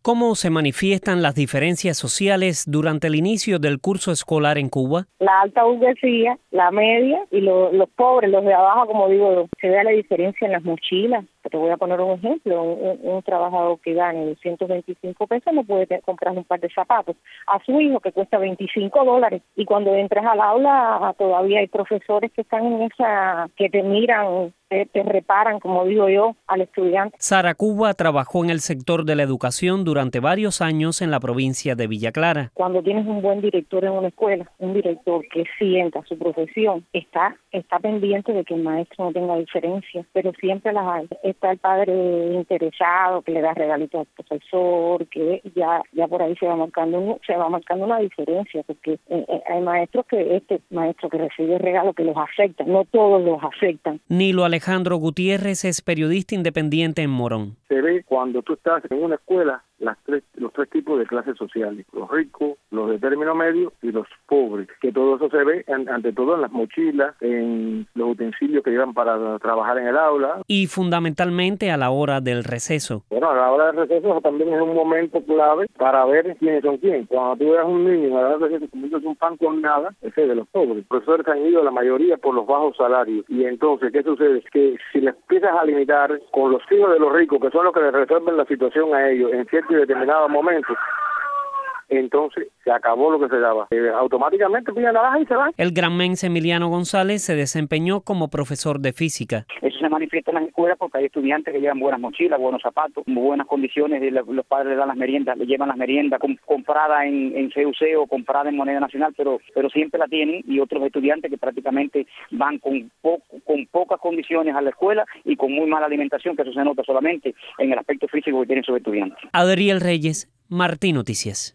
¿Cómo se manifiestan las diferencias sociales durante el inicio del curso escolar en Cuba? La alta burguesía, la media y los pobres, los de abajo, como digo yo. Se ve la diferencia en las mochilas. Te voy a poner un ejemplo. Un trabajador que gane 125 pesos no puede comprar un par de zapatos a su hijo que cuesta $25. Y cuando entras al aula todavía hay profesores que están en esa, que te miran, te reparan, como digo yo, al estudiante. Sara Cuba trabajó en el sector de la educación durante varios años en la provincia de Villa Clara. Cuando tienes un buen director en una escuela, un director que sienta su profesión, está pendiente de que el maestro no tenga diferencias, pero siempre las hay. Está el padre interesado que le da regalitos al profesor, que ya por ahí se va marcando una diferencia, porque hay maestros que este maestro que recibe regalos que los afectan, no todos los afectan. Nilo Alejandro Gutiérrez es periodista independiente en Morón. Se ve cuando tú estás en una escuela los tres tipos de clases sociales, los ricos, los de término medio y los pobres, que todo eso se ve ante todo en las mochilas, en los utensilios que llevan para trabajar en el aula. Y fundamentalmente a la hora del receso. Bueno, a la hora del receso también es un momento clave para ver quiénes son quién. Cuando tú veas un niño a la hora del receso comiéndose un pan con nada, ese es de los pobres. Los profesores han ido la mayoría por los bajos salarios. Y entonces, ¿qué sucede? Es que si les empiezas a limitar con los hijos de los ricos, que son los que les resuelven la situación a ellos en cierto y determinado momento, entonces se acabó lo que se daba. Automáticamente piden la baja y se van. El granmense Emiliano González se desempeñó como profesor de física. Eso se manifiesta en las escuelas porque hay estudiantes que llevan buenas mochilas, buenos zapatos, buenas condiciones, los padres le dan las meriendas, le llevan las meriendas compradas en CUC o compradas en moneda nacional, pero siempre la tienen, y otros estudiantes que prácticamente van con pocas condiciones a la escuela y con muy mala alimentación, que eso se nota solamente en el aspecto físico que tienen sus estudiantes. Adriel Reyes, Martín Noticias.